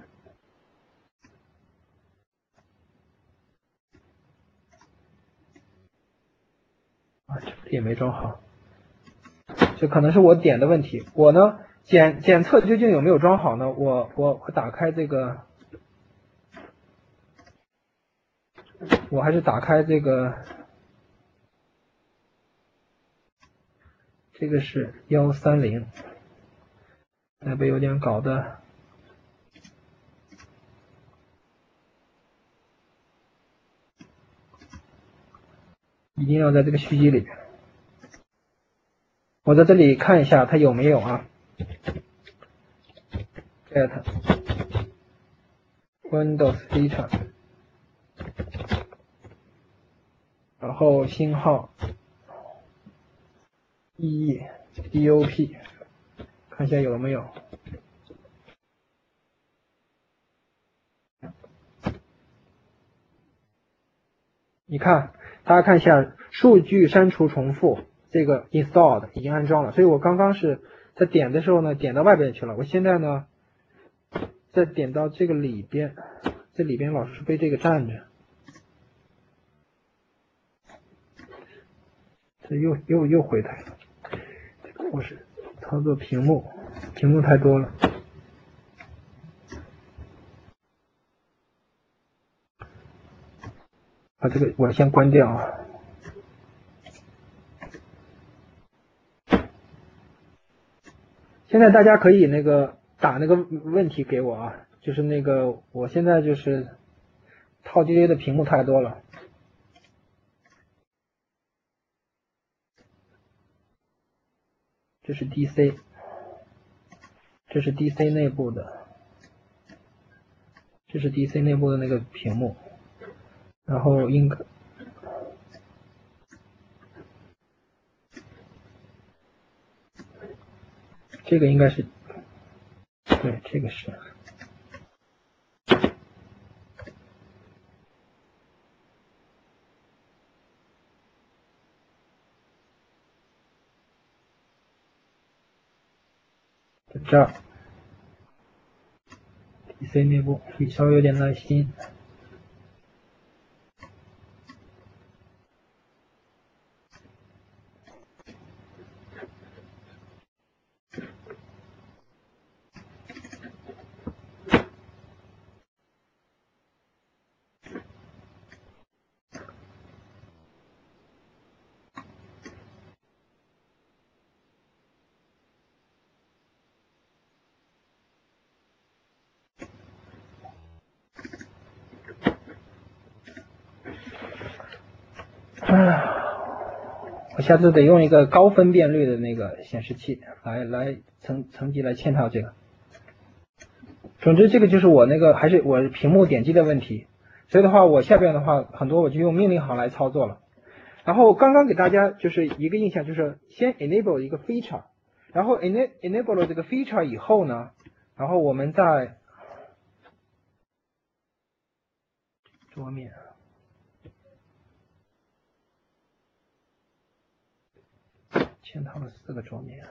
啊，这里也没装好，这可能是我点的问题。我呢检检测究竟有没有装好呢？我我我打开这个，我还是打开这个，这个是一三零，那被有点搞的。一定要在这个虚机里边。我在这里看一下它有没有啊 ，get Windows feature， 然后星号 E D O P， 看一下有没有。你看，大家看一下数据删除重复这个 installed 已经安装了，所以我刚刚是在点的时候呢，点到外边去了。我现在呢，再点到这个里边，这里边老是被这个占着，这又又又回来了。这个我是操作屏幕，屏幕太多了。把这个我先关掉啊。现在大家可以那个打那个问题给我啊，就是那个我现在就是套 D A 的屏幕太多了。这是 D C， 这是 D C 内部的，这是 D C 内部的那个屏幕，然后应该这个应该是对，这个是。在这儿 ，D C 内部你稍微有点耐心。我下次得用一个高分辨率的那个显示器来来层层级来嵌套这个。总之，这个就是我那个还是我屏幕点击的问题，所以的话，我下边的话很多我就用命令行来操作了。然后刚刚给大家就是一个印象，就是先 enable 一个 feature， 然后 enable enable 了这个 feature 以后呢，然后我们再桌面。嵌套了四个桌面，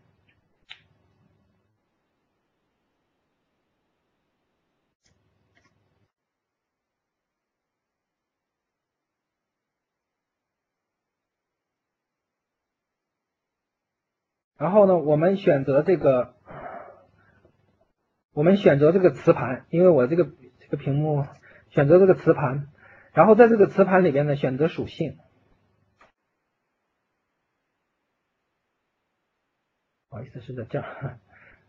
然后呢，我们选择这个，我们选择这个磁盘，因为我这个这个屏幕选择这个磁盘，然后在这个磁盘里边呢选择属性，不好意思是在这儿。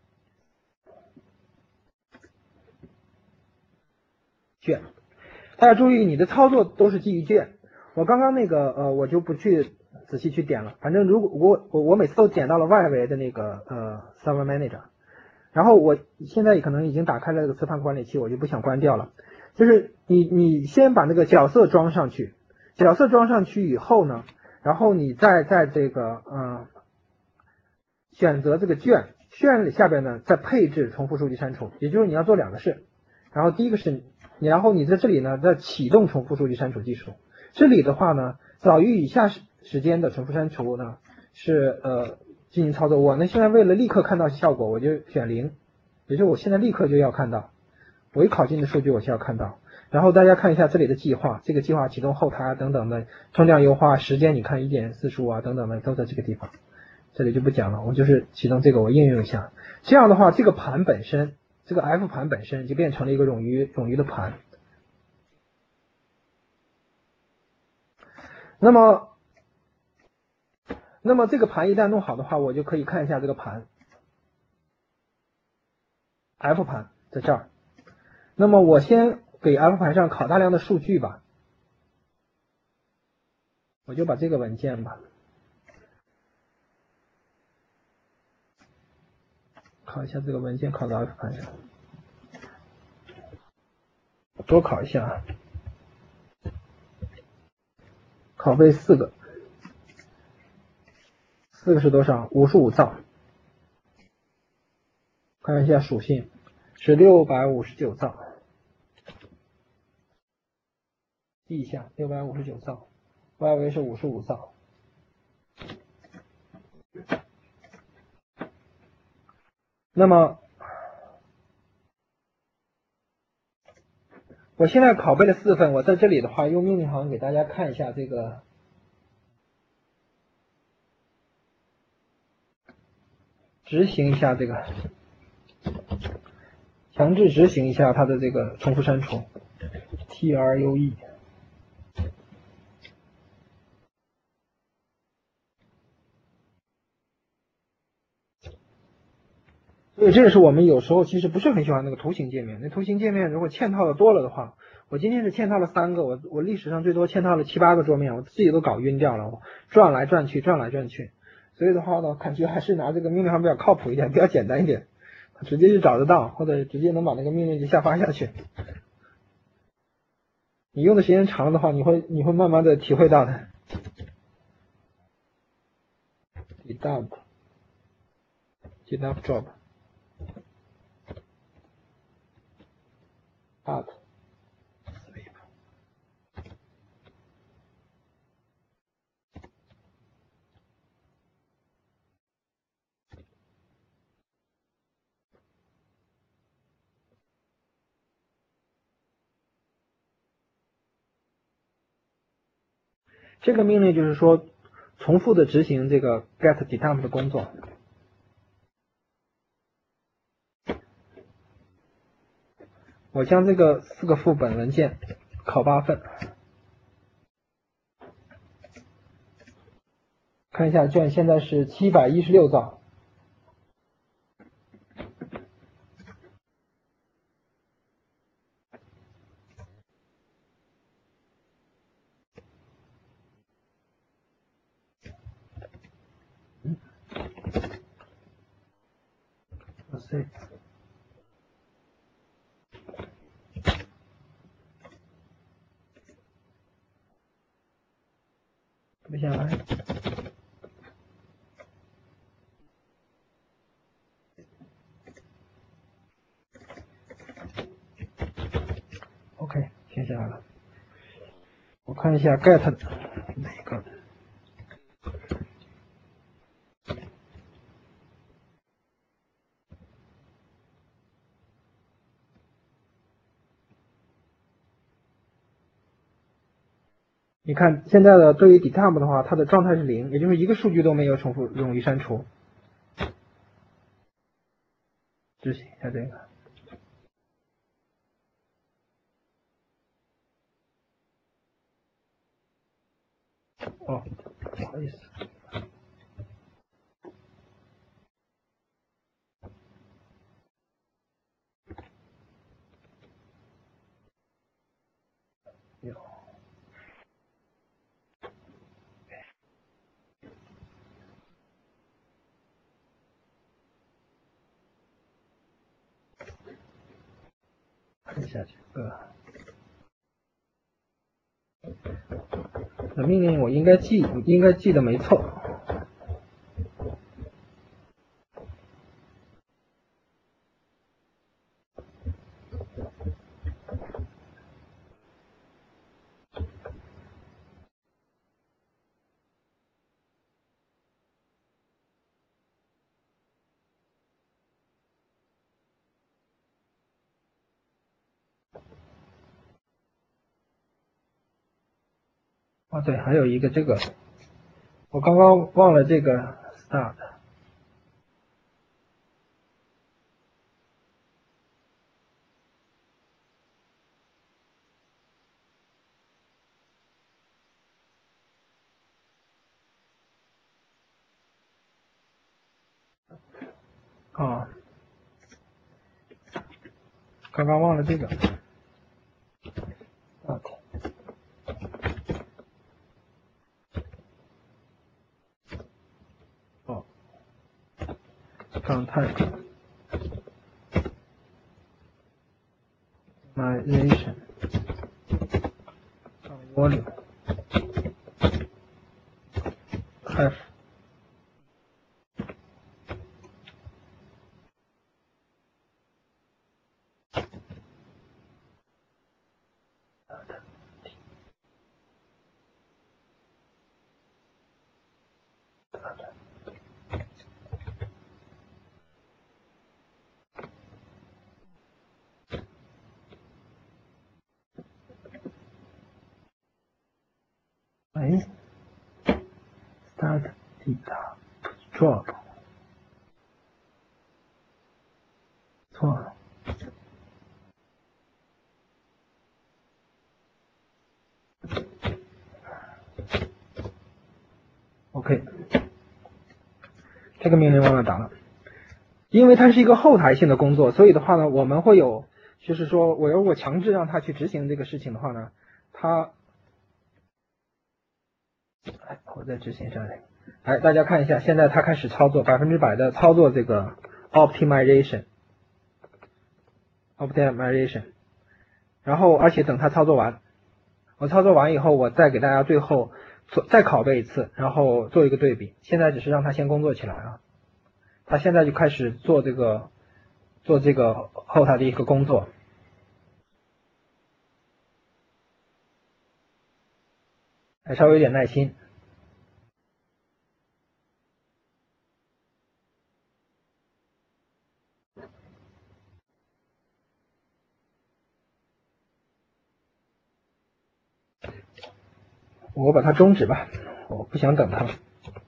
卷，大家注意，你的操作都是基于卷。我刚刚那个呃，我就不去仔细去点了。反正如果我我我每次都点到了外围的那个呃 Server Manager， 然后我现在可能已经打开了这个磁盘管理器，我就不想关掉了。就是你你先把那个角色装上去，角色装上去以后呢，然后你再在这个呃选择这个卷卷里下边呢再配置重复数据删除，也就是你要做两个事。然后第一个是。然后你在这里呢，再启动重复数据删除技术。这里的话呢，早于以下时间的重复删除呢，是呃进行操作。我呢现在为了立刻看到效果，我就选零，也就是我现在立刻就要看到，我一拷进的数据我就要看到。然后大家看一下这里的计划，这个计划启动后台啊等等的，通量优化时间，你看一点四十五啊等等的都在这个地方，这里就不讲了。我就是启动这个，我应用一下。这样的话，这个盘本身。这个 F 盘本身就变成了一个冗余冗余的盘。那么，那么这个盘一旦弄好的话，我就可以看一下这个盘 F 盘在这儿。那么我先给 F 盘上拷大量的数据吧，我就把这个文件吧，拷一下这个文件，拷到 F 盘上，多拷一下啊。拷贝四个，四个是多少？五十五兆。看一下属性是六百五十九兆，记一下六百五十九兆，外围是五十五兆。那么我现在拷贝了四份，我在这里的话用命令行给大家看一下这个。执行一下这个，强制执行一下它的这个重复删除 ，T R U E。所以这也是我们有时候其实不是很喜欢那个图形界面。那图形界面如果嵌套的多了的话，我今天是嵌套了三个，我我历史上最多嵌套了七八个桌面，我自己都搞晕掉了，我转来转去，转来转去。所以的话呢，感觉还是拿这个命令行比较靠谱一点，比较简单一点，直接就找得到，或者直接能把那个命令就下发下去。你用的时间长了的话，你会你会慢慢的体会到的。Dedup Dedup Job。 start。这个命令就是说，重复的执行这个 get detemp 的工作。我将这个四个副本文件拷八份，看一下卷现在是七百一十六兆。C 不下来。OK， 停下来了。我看一下 get 哪个。你看现在的对于 detemp 的话，它的状态是零，也就是一个数据都没有重复冗余删除。执行一下这个。哦，不好意思。有。看一下这个。的命令我应该记，应该记得没错。哦，对，还有一个这个，我刚刚忘了这个 start。啊，刚刚忘了这个 start。哦，状态 migration volume have。哎 ，start data drop 错了。OK， 这个命令忘了打了。因为它是一个后台性的工作，所以的话呢，我们会有，就是说我如果强制让它去执行这个事情的话呢，它，哎，我再执行一下这个，哎，大家看一下，现在它开始操作，百分之百的操作这个 optimization，optimization， 然后而且等它操作完，我操作完以后，我再给大家最后做再拷贝一次，然后做一个对比。现在只是让它先工作起来啊。他现在就开始做这个做这个后台的一个工作。 还稍微有点耐心。我把它终止吧，我不想等它了。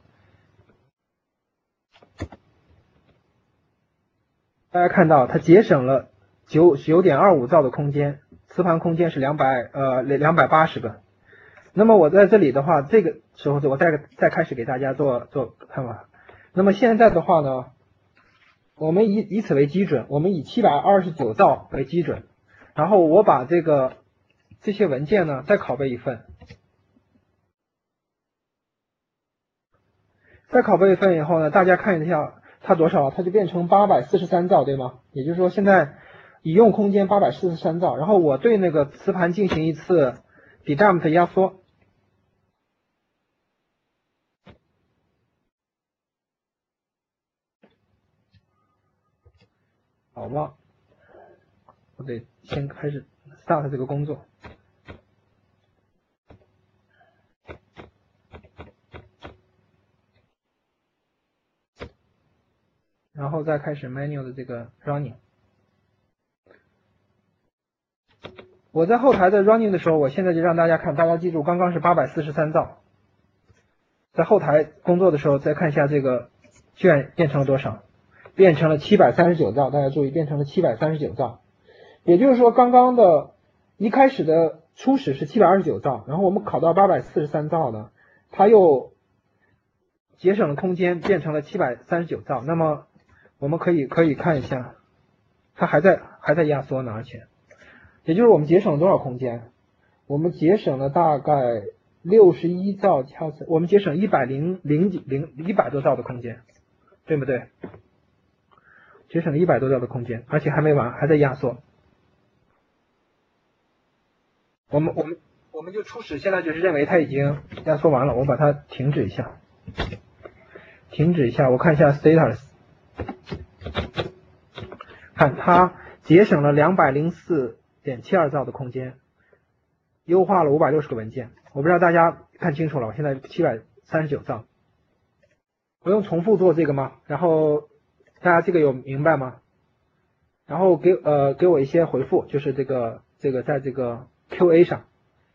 大家看到它节省了九九点二五兆的空间，磁盘空间是两百呃两百八十个。那么我在这里的话，这个时候我再再开始给大家做做看法。那么现在的话呢，我们以以此为基准，我们以七百二十九兆为基准，然后我把这个这些文件呢再拷贝一份，再拷贝一份以后呢，大家看一下。它多少？它就变成八百四十三兆，对吗？也就是说，现在已用空间八百四十三兆，然后我对那个磁盘进行一次 dedump 压缩，好吗？我得先开始 start 这个工作。然后再开始 manual 的这个 running。我在后台的 running 的时候，我现在就让大家看，大家记住，刚刚是八百四十三兆。在后台工作的时候，再看一下这个卷变成了多少，变成了七百三十九兆。大家注意，变成了七百三十九兆。也就是说，刚刚的一开始的初始是七百二十九兆，然后我们考到八百四十三兆呢，它又节省了空间，变成了七百三十九兆。那么我们可以可以看一下，它还在还在压缩呢，而且，也就是我们节省了多少空间？我们节省了大概六十一兆赫兹，我们节省一百零零几零一百多兆的空间，对不对？节省了一百多兆的空间，而且还没完，还在压缩。我们我们我们就初始现在就是认为它已经压缩完了，我把它停止一下，停止一下，我看一下 status。看它节省了两百零四点七二兆的空间，优化了五百六十个文件。我不知道大家看清楚了，我现在七百三十九兆。我用重复做这个吗？然后大家这个有明白吗？然后给呃给我一些回复，就是这个这个在这个 Q A 上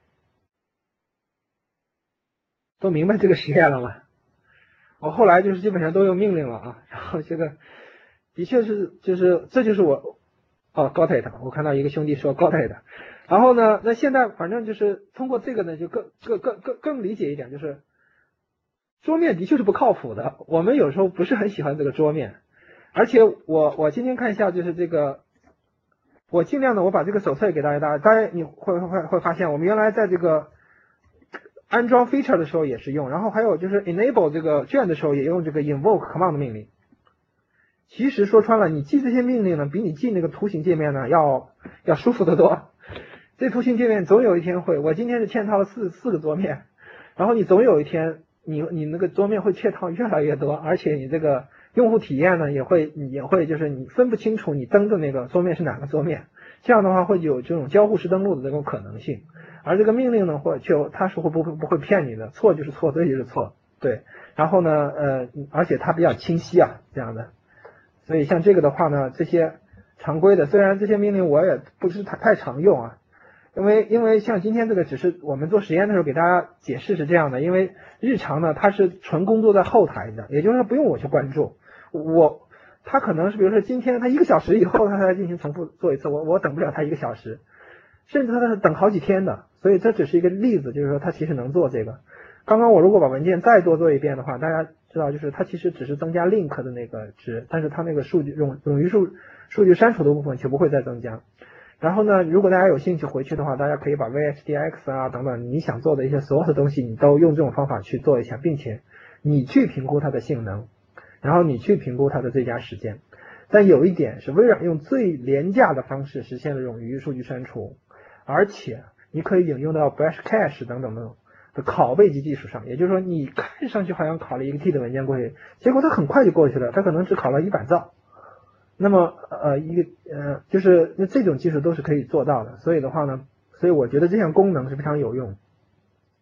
都明白这个实验了吗？我后来就是基本上都用命令了啊，然后这个的确是就是这就是我哦 got it， 我看到一个兄弟说 got it， 然后呢，那现在反正就是通过这个呢，就更更更更更理解一点，就是桌面的确是不靠谱的，我们有时候不是很喜欢这个桌面，而且我我今天看一下就是这个，我尽量的我把这个手册给大家，大家当然你会会会发现，我们原来在这个安装 feature 的时候也是用，然后还有就是 enable 这个卷的时候也用这个 invoke command 命令。其实说穿了，你记这些命令呢，比你记那个图形界面呢要要舒服得多。这图形界面总有一天会，我今天是嵌套了四四个桌面，然后你总有一天你你那个桌面会嵌套越来越多，而且你这个用户体验呢也会也会就是你分不清楚你登的那个桌面是哪个桌面，这样的话会有这种交互式登录的这种可能性。而这个命令呢，或就它是会不会不会骗你的，错就是错，对就是错，对。然后呢，呃，而且它比较清晰啊，这样的。所以像这个的话呢，这些常规的，虽然这些命令我也不是太太常用啊，因为因为像今天这个只是我们做实验的时候给大家解释是这样的，因为日常呢它是纯工作在后台的，也就是说不用我去关注，我他可能是比如说今天他一个小时以后他才进行重复做一次，我我等不了他一个小时，甚至他是等好几天的，所以这只是一个例子，就是说他其实能做这个。刚刚我如果把文件再多做一遍的话，大家知道就是它其实只是增加 link 的那个值，但是它那个数据冗冗余数数据删除的部分就不会再增加。然后呢，如果大家有兴趣回去的话，大家可以把 V H D X 啊等等你想做的一些所有的东西，你都用这种方法去做一下，并且你去评估它的性能，然后你去评估它的最佳时间。但有一点是微软用最廉价的方式实现了冗余数据删除，而且你可以引用到 Bash Cache 等等的的拷贝机技术上，也就是说你看上去好像拷了一个 T 的文件过去，结果它很快就过去了，它可能只拷了一百兆。那么呃一个呃就是那这种技术都是可以做到的，所以的话呢，所以我觉得这项功能是非常有用。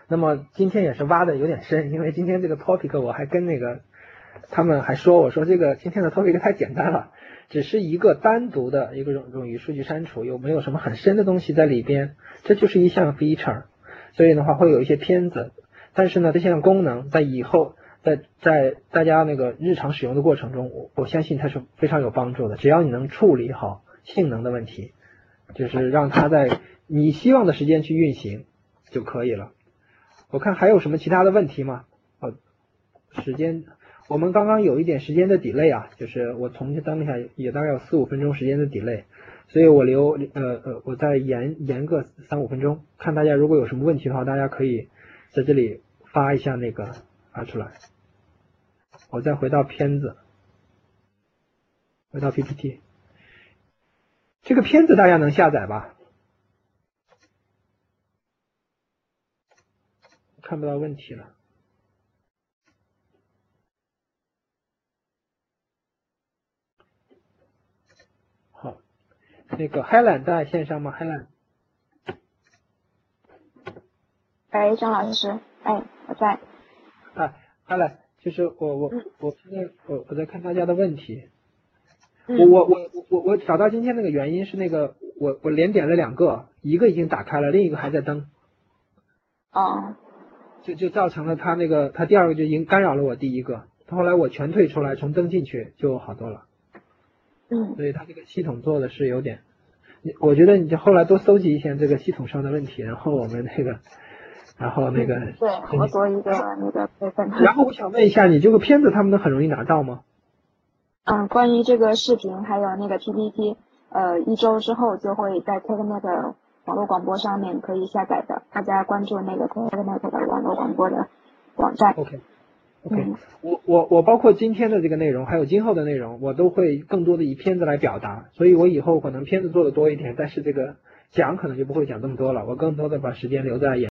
那么今天也是挖的有点深，因为今天这个 topic 我还跟那个他们还说，我说这个今天的 topic 太简单了，只是一个单独的一个冗冗余数据删除，有没有什么很深的东西在里边？这就是一项 feature， 所以的话会有一些片子，但是呢，这项功能在以后在在大家那个日常使用的过程中，我我相信它是非常有帮助的。只要你能处理好性能的问题，就是让它在你希望的时间去运行就可以了。我看还有什么其他的问题吗？哦，时间。我们刚刚有一点时间的 delay 啊，就是我重新登一下，也大概有四五分钟时间的 delay， 所以我留呃呃，我再延延个三五分钟，看大家如果有什么问题的话，大家可以在这里发一下那个发出来。我再回到片子，回到 P P T， 这个片子大家能下载吧？看不到问题了。好，那个 Helen 在线上吗 ？Helen。 哎，张老师，哎，我在。 啊 ，Helen，就是我我嗯我现在我我在看大家的问题。 嗯我我我我我找到今天那个原因是那个我我连点了两个，一个已经打开了，另一个还在登， 哦， 就就造成了他那个他第二个就已经干扰了我第一个，后来我全退出来重登进去就好多了。 嗯， 所以他这个系统做的是有点，你我觉得你就后来多搜集一下这个系统上的问题，然后我们那个，然后那个， 嗯对我做一个那个备份。 然后我想问一下，你这个片子他们能很容易拿到吗？ 嗯，关于这个视频还有那个 P P T，呃，一周之后就会在 TechNet 的网络广播上面可以下载的，大家关注那个 TechNet 的网络广播的网站。 OK OK， 嗯我我我包括今天的这个内容，还有今后的内容，我都会更多的以片子来表达，所以我以后可能片子做的多一点，但是这个讲可能就不会讲这么多了，我更多的把时间留在演。